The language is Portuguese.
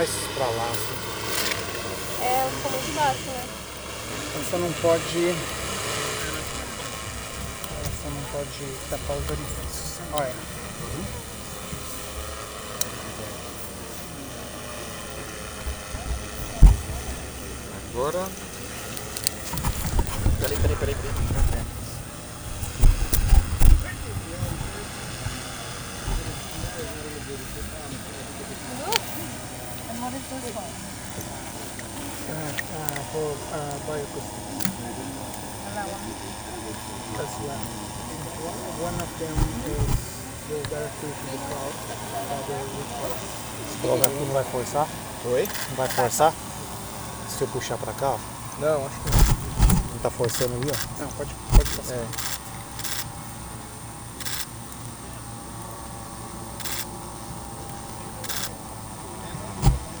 Mais pra lá, assim. É, ficou muito baixo, né? Você não pode... Você não pode tapar os orifícios. Olha. Agora... Peraí. And what is this one? For bioacoustic. And that one? Because one of them is go directly to the cloud. Esse bloco aqui não vai forçar? Oi? Não vai forçar? Se eu puxar pra cá, ó. Não, acho que não. Não tá forçando ali, ó? Não, pode passar. É.